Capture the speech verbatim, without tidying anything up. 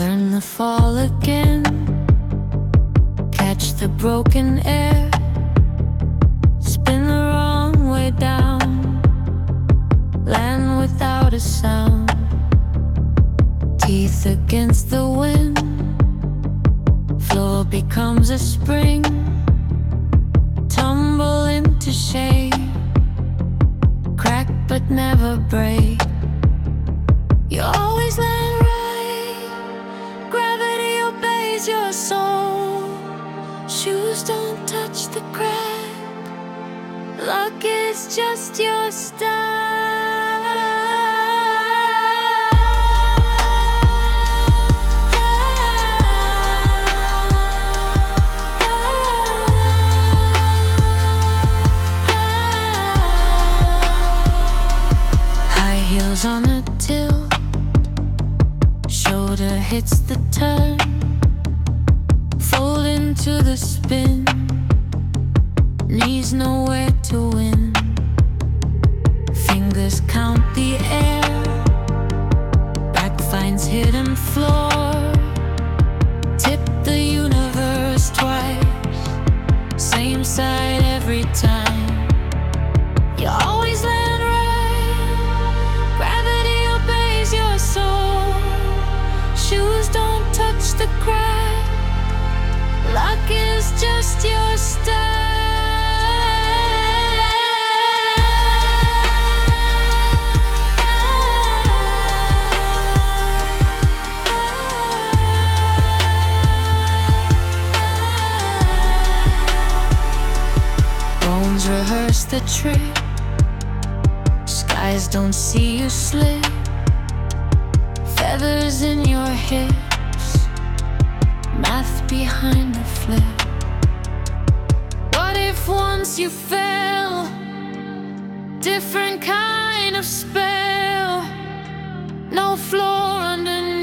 Learn the fall again, catch the broken air, spin the wrong way down, land without a sound, teeth against the wind, floor becomes a spring, tumble into shape, crack but never break. You always land right, gravity obeys your soul, shoes don't touch the crack, luck is just your style. High heels on a tilt, shoulder hits the turn, fold into the spin, knees nowhere to win, fingers count the air, back finds hidden floor, tip the universe twice, same side every time. You always land right, gravity obeys your soul, shoes don't touch the crack, luck is just your style. Bones rehearse the trick, skies don't see you slip, feathers in your hips, math behind the flip. What if once you fell, different kind of spell, no floor underneath,